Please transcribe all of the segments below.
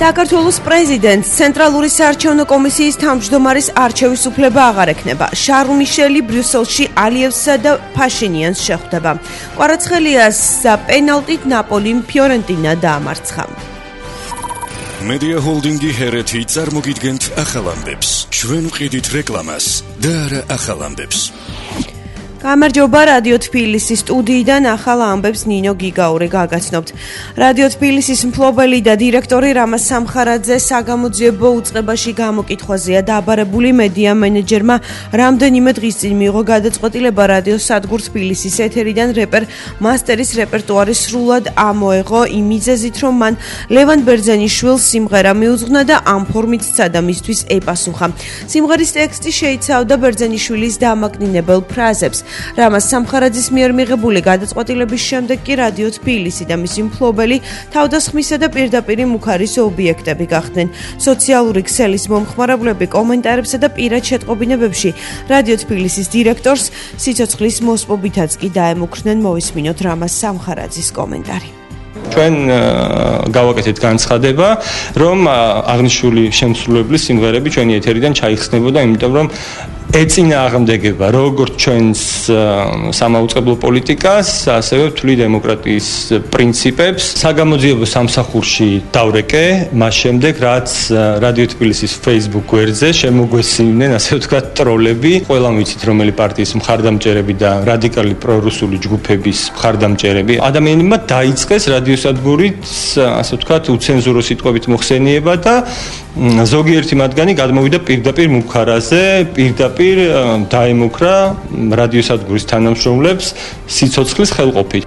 საქართველოს პრეზიდენტს ცენტრალური საარჩევნო კომისიის თავმჯდომარის არჩევის უფლება აღარ ექნება. შარლ მიშელი ბრიუსელში ალიევსა და ფაშინიანს შეხვდება. კვარაცხელიას პენალტით ნაპოლიმ ფიორენტინა დაამარცხა. Media Holdingi ჰერეთი წარმოგიდგენთ ახალ ამბებს. ჩვენ ვყიდით რეკლამას და არა ახალ ამბებს. გამარჯობა რადიო თბილისის სტუდიიდან ახალ ამბებს ნინო გიგაური გაგაცნობთ. რადიო თბილისის მფლობელი და დირექტორი რამა სამხარაძე საგამოძიებო უწყებაში გამოკითხვაზეა დაბარებული. მედია მენეჯერმა რამდენიმე დღის წინ მიიღო გადაწყვეტილება რადიო სადგურ თბილისის ეთერიდან რეპერ მასტერის რეპერტუარი სრულად ამოეღო იმ მიზეზით, რომ მან ლევან ბერძენიშვილს სიმღერა მიუძღვნა და ამ ფორმით სცადა მისთვის ეპასუხა. სიმღერის ტექსტი შეიცავდა ბერძენიშვილის დამაკნინებელ ფრაზებს. რამას სამხარაძის მიერ მიღებული გადაწყვეტილების შემდეგ კი რადიო თბილისი და მისი მფლობელი თავდასხმისა და პირდაპირი მუხარის ობიექტები გახდნენ. სოციალური ქსელის მომხმარებლები კომენტარებსა და პირად შეტყობინებებში რადიო თბილისის დირექტორს სიცოცხლის მოსპობითაც კი დაემუქრნენ. მოვისმინოთ რამას სამხარაძის კომენტარი. ჩვენ გავაკეთეთ განცხადება, რომ აღნიშნული შემსრულებლის სიმღერები ჩვენი ეთერიდან ჩაიხსნებოდა, იმიტომ რომ ეწინააღმდეგება როგორც ჩვენს სამაუწყებლო პოლიტიკას, ასევე ვთვლი დემოკრატიის პრინციპებს. საგამოძიებო სამსახურში დავრეკე, მას შემდეგ რაც რადიო თბილისის Facebook გვერდზე შემოგვესწრნენ, ასე ვთქვათ, ტროლები. ყველამ ვიცით, რომელი პარტიის მხარდამჭერები და რადიკალი პრორუსული ჯგუფების მხარდამჭერები. ადამიანებმა დაიწყეს რადიოსადგურით, ასე ვთქვათ, უცენზურო სიტყვებით მოხსენიება და ზოგიერთი მათგანი გადმოვიდა პირდაპირ მუხარაზე, პირდაპირ დაემუქრა რადიოსადგურის თანამშრომლებს სიცოცხლის ხელყოფით.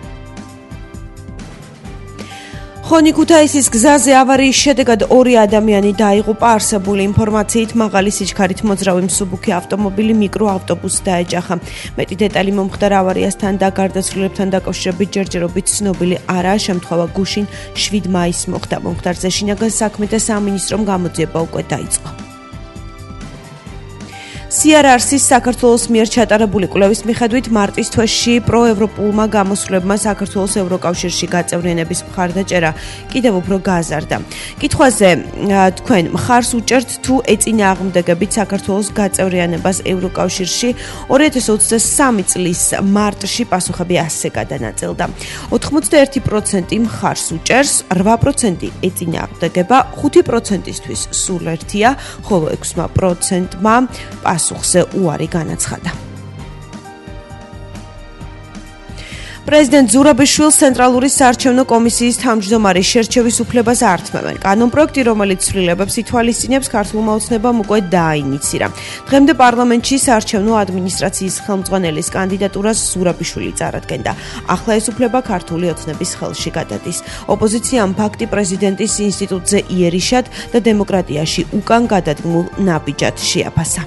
ხონი-ქუთაისის გზაზე ავარიის შედეგად 2 ადამიანი დაიღუპა. არსებული ინფორმაციით მაღალი სიჩქარით მოძრავი მსუბუქი ავტომობილი მიკროავტობუსს დაეჯახა. მეტი დეტალი მომხდარ ავარიასთან და გარდაცვლილებთან დაკავშირებით ჯერჯერობით ცნობილი არაა. შემთხვევა გუშინ 7 მაისს მოხდა. მომხდარზე შინაგან საქმეთა სამინისტრომ გამოძიება უკვე დაიწყო. CRRC-ის საქართველოს მიერ ჩატარებული კვლევის მიხედვით მარტის თვეში პროევროპულმა გამოსვლებმა საქართველოს ევროკავშირში გაწევრიანების მხარდაჭერა კიდევ უფრო გააზარდა. კითხვაზე თქვენ მხარს უჭერთ თუ ეწინააღმდეგებით საქართველოს გაწევრიანებას ევროკავშირში? 2023 წლის მარტში პასუხები ასე გადანაწილდა. 81% მხარს უჭერს, 8% ეწინააღმდეგება, 5%-ისთვის სულ ერთია, ხოლო 6%-მა პასუხზე უარი განაცხადა. პრეზიდენტ ზურაბიშვილს ცენტრალური საარჩევნო კომისიის თავმჯდომარის შერჩევის უფლებას ართმევენ. კანონპროექტი, რომელიც ცვლილებებს ითვალისწინებს, ქართულმა ოცნებამ უკვე დააინიცირა. დღემდე პარლამენტში საარჩევნო ადმინისტრაციის ხელმძღვანელის კანდიდატურას ზურაბიშვილი წარადგენდა. ახლა ეს უფლება ქართული ოცნების ხელში გადადის. ოპოზიციამ ფაქტი პრეზიდენტის ინსტიტუტზე იერიშად და დემოკრატიაში უკან გადადგმულ ნაბიჯად შეაფასა.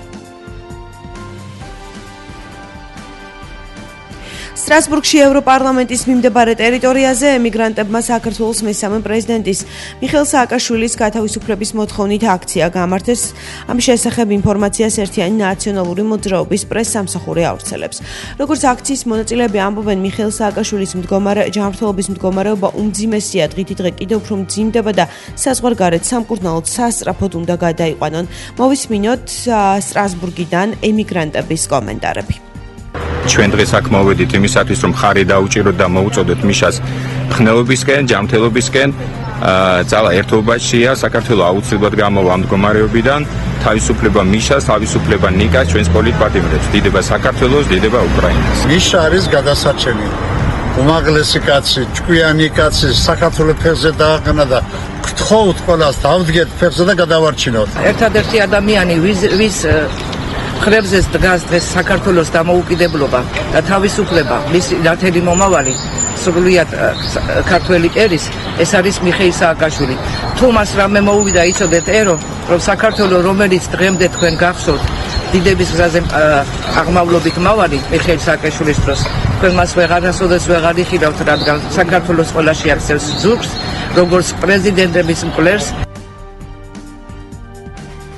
სტრასბურგში ევროპარლამენტის მიმდებარე ტერიტორიაზე ემიგრანტებმა საქართველოს მესამე პრეზიდენტის მიხეილ სააკაშვილის გათავისუფლების მოთხოვნით აქცია გამართეს. ამ შესახებ ინფორმაციას ერთიანი ნაციონალური მოძრაობის პრეს-სამსახური ავრცელებს. როგორც აქციის მონაწილეები ამბობენ, მიხეილ სააკაშვილის ჯანმრთელობის მდგომარეობა უმძიმესია, დღითიდღე კიდევ უფრო მძიმდება და საზღვარგარეთ სამკურნალოდ სასწრაფოდ უნდა გადაიყვანონ. მოვისმინოთ სტრასბურგიდან ემიგრანტების კომენტარები. ჩვენ დღეს აქ მოვედით იმისათვის, რომ ხარი დაუჭიროთ და მოუწოდოთ მიშას ხნეობისკენ, ჯანმრთელობისკენ. ძალა ერთობაშია, საქართველოს აუცილებლად გამოვა ამ მდგომარეობიდან. თავისუფლება მიშას, თავისუფლება ნიკას, ჩვენს პოლიტპარტნიორებს. დიდება საქართველოს, დიდება უკრაინას. მიშა არის გადასარჩენი. უმაღლესი კაცი, ჭკვიანი კაცი საქართველოს ფეხზე დააყენა და გთხოვთ ყველას დავდგეთ ფეხზე და გადავარჩინოთ. ერთადერთი ადამიანი, ვის ხრებზე დგას დღეს საქართველოს დამოუკიდებლობა და თავისუფლება, მისი ნათელი მომავალი სრულიად ქართველი კერის, ეს არის მიხეილ სააკაშვილი. თუ მას რამე მოუვიდა, იცოდეთ ერო, რომ საქართველოს, რომელიც დღემდე თქვენ გახსოვთ, დიდების გზაზე აღმავლობით მავალი მიხეილ სააკაშვილის დროს, თქვენ მას ვეღარასოდეს ვეღარ იხილავთ, რადგან საქართველოს ყველაში აქცევს ზურგს, როგორც პრეზიდენტების მკვლელს.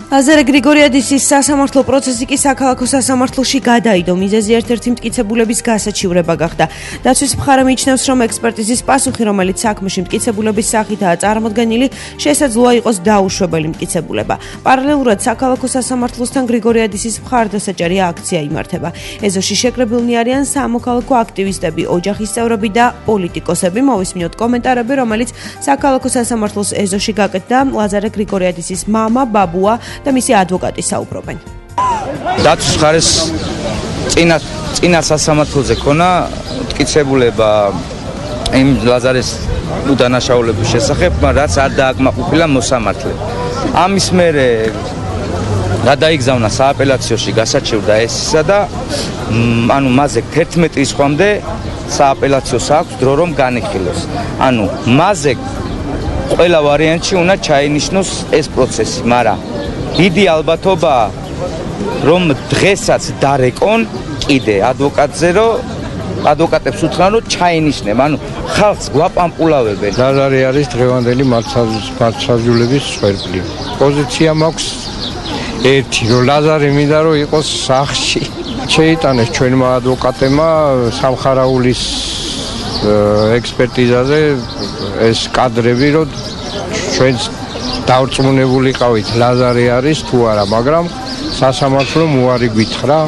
ლაზარე გრიგორიადისის სასამართლო პროცესი კი საქალაქო სასამართლოში გადაიდო. მიზეზი ერთ-ერთი მტკიცებულების გასაჩივრება გახდა. დაცვის მხარე მიიჩნევს, რომ ექსპერტიზის პასუხი, რომელიც საქმეში მტკიცებულების სახითაა წარმოდგენილი, შესაძლოა იყოს დაუშვებელი მტკიცებულება. პარალელურად საქალაქო სასამართლოსთან გრიგორიადისის მხარდასაჭერი აქცია იმართება. ეზოში შეკრებილნი არიან სამოქალაქო აქტივისტები, ოჯახის წევრები და პოლიტიკოსები. მოვისმინოთ კომენტარები, რომელიც საქალაქო სასამართლოს ეზოში გაკეთდა. ლაზარე გრიგორიადისის მამა, ბაბუა და მისი ადვოკატი საუბრობენ. დაცვის მხარეს წინა სასამართლოზე ქონა მტკიცებულება იმ ლაზარეს უდანაშაულების შესახებ, რაც არ დააკმაყოფილა მოსამართლე. ამის მერე გადაიგზავნა სააპელაციოში, გასაჩივრდა ესისა და ანუ მასზე 11 ის ხომდე სააპელაციოს აქვს დრო რომ განიხილოს. ანუ მასზე ყველა ვარიანტში უნდა ჩაინიშნოს ეს პროცესი, მაგრამ დიდი ალბათობაა, რომ დღესაც დარეკონ კიდე ადვოკატზე, რომ ადვოკატებს უთხრან, რომ ჩაინიშნებ, ანუ ხალხს გვაპამპულავებენ. ლაზარე არის დღევანდელი მართლმსაჯულების სვერპლი. პოზიცია მაქვს ერთი, რომ ლაზარე მინდა რომ იყოს სახლში. შეიტანეს ჩვენმა ადვოკატებმა სამხარაულის ექსპერტიზაზე ეს კადრები, რომ ჩვენს დავრწმუნებულიყავით ლაზარე არის თუ არა, მაგრამ სასამართლომ უარი გვითხრა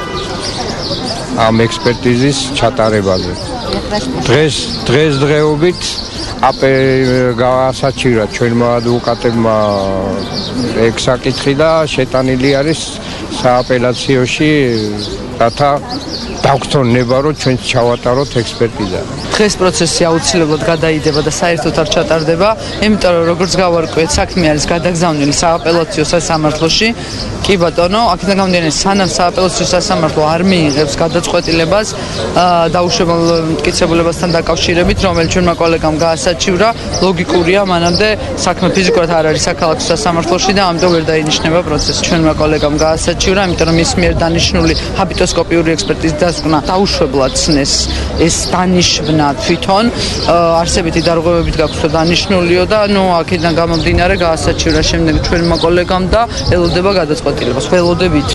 ამ ექსპერტიზის ჩატარებაზე. დღესდღეობით გასაჩივრა ჩვენმა ადვოკატებმა ეგ საკითხი და შეტანილი არის სააპელაციოში, რათა დაგვთხოვნება, რომ ჩვენც ჩავატაროთ ექსპერტიზა. დღეს პროცესი აუცილებლად გადაიდება და საერთოდ არ ჩატარდება, იმიტომ რომ როგორც გავარკვიეთ, საქმე არის გადაგზავნილი სააპელაციო სასამართლოში. კი ბატონო, აქედან გამომდინარე, სანამ სააპელაციო სასამართლო არ მიიღებს გადაწყვეტილებას დაუშვებელ მტკიცებულებასთან დაკავშირებით, რომელიც ჩვენმა კოლეგამ გაასაჩივრა, ლოგიკურია, მანამდე საქმე ფიზიკურად არ არის საქალაქო სასამართლოში და ამიტომ ვერ დაინიშნება პროცესი. ჩვენმა კოლეგამ გაასაჩივრა, იმიტომ რომ მის მიერ დანიშნული ჰაბიტოსკოპიური ექსპერტიზის დასკვნა დაუშვებლად ცნეს ეს დანიშვნა თვითონ არსებითი დარღვევებით გაქვს და დანიშნულიო და აქედან გამომდინარე გაასაჩივრა შემდეგ ჩვენმა კოლეგამ და ელოდება გადაწყვეტილებას. ველოდებით.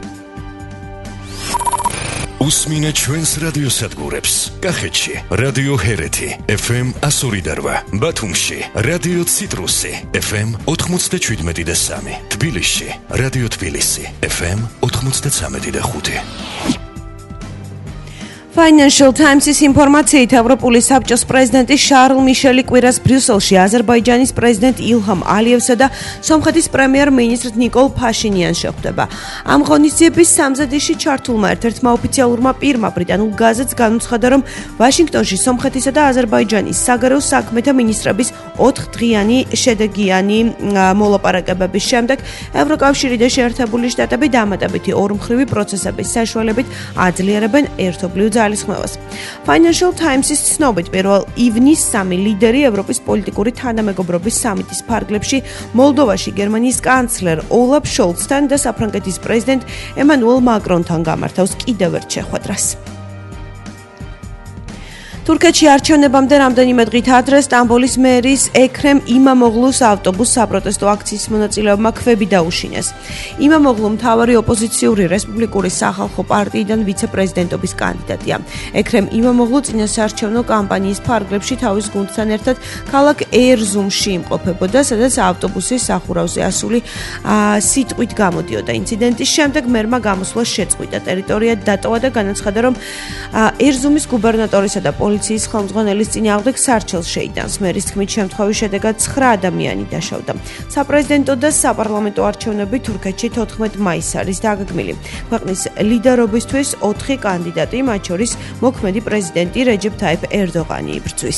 უსმინე ჩვენს რადიოსადგურებს. კახეთში რადიო ჰერეთი FM 102.8, ბათუმში რადიო ციტრუსი FM 97.3, თბილისში რადიო თბილისი FM 93.5. Financial Times-ის ინფორმაციით, ევროპული საბჭოს პრეზიდენტი შარლ მიშელი კვირას ბრიუსელში აზერბაიჯანის პრეზიდენტ ილჰამ ალიევსა და სომხეთის პრემიერ-მინისტრ ნიკოლ ფაშინიანს შეხვდება. ამ ღონისძიების სამზადისში ჩართულმა ერთ-ერთმა ოფიციალურმა პირმა ბრიტანულ გაზეთს განუცხადა, რომ ვაშინგტონში სომხეთისა და აზერბაიჯანის საგარეო საქმეთა მინისტრების 4-დღიანი შედეგიანი მოლაპარაკებების შემდეგ ევროკავშირი და შეერთებული შტატები დამატებითი ორმხრივი პროცესების საშუალებით აძლიერებენ ერთობლივ ძალისხმევას. Financial Times-ის ცნობით, პირველ ივნისს სამი ლიდერი ევროპის პოლიტიკური თანამეგობრობის სამიტის ფარგლებში მოლდოვაში გერმანიის კანცლერ ოლაფ შოლცთან და საფრანგეთის პრეზიდენტ ემანუელ მაკრონთან გამართავს კიდევ ერთ შეხვედრას. თურქეთში არჩევნებამდე რამდენიმე დღით ადრე სტამბოლის მერის ექრემ იმამოღლუს ავტობუს საპროტესტო აქციის მონაწილეებმა ქვები დაუშინეს. იმამოღლუ მთავარი ოპოზიციური რესპუბლიკური სახალხო პარტიიდან ვიცე-პრეზიდენტობის კანდიდატია. ექრემ იმამოღლუ წინასაარჩევნო კამპანიის ფარგლებში თავის გუნდთან ერთად ქალაქ ერზუმში იმყოფებოდა, სადაც ავტობუსის სახურავზე ასული სიტყვით გამოდიოდა. ინციდენტის შემდეგ მერმა გამოსვლა შეწყვიტა. ტერიტორია დატოვა და განაცხადა, რომ ერზუმის გუბერნატორისა და პოლიციის ხელმძღვანელის წინააღმდეგ სარჩელს შეიტანს. მერის თქმით, შემთხვევის შედეგად 9 ადამიანი დაშავდა. საპრეზიდენტო და საპარლამენტო არჩევნები თურქეთში 14 მაისს არის დაგეგმილი. ქვეყნის ლიდერობისთვის 4 კანდიდატი, მათ შორის მოქმედი პრეზიდენტი რეჯეპ თაიფ ერდოღანი იბრძვის.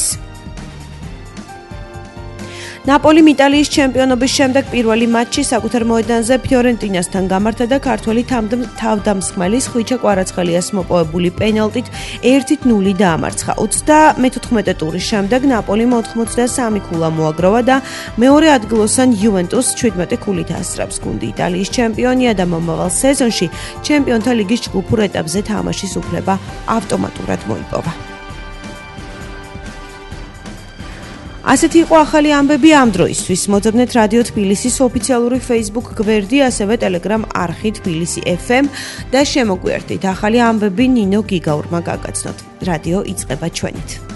ნაპოლიმ იტალიის ჩემპიონობის შემდეგ პირველი მატჩი საკუთარ მოედანზე ფიორენტინასთან გამართა და ქართველი თავდამსხმელის ხვიჩა კვარაცხელიას მოპოვებული პენალტით 1-0 დაამარცხა. 34 ტურის შემდეგ ნაპოლიმ 83 ქულა მოაგროვა და მეორე ადგილოსან იუვენტუსს 17 ქულით ასწრებს. გუნდი იტალიის ჩემპიონია და მომავალ სეზონში ჩემპიონთა ლიგის ჯგუფურ ეტაპზე თამაშის უფლება ავტომატურად მოიპოვა. ასეთი იყო ახალი ამბები ამ დროისთვის. მოძებნეთ რადიო თბილისის ოფიციალური Facebook გვერდი, ასევე Telegram არხი თბილისი FM და შემოგვიერთდით ახალი ამბები ნინო გიგაურმა გაგაცნოთ. რადიო იწყება ჩვენით.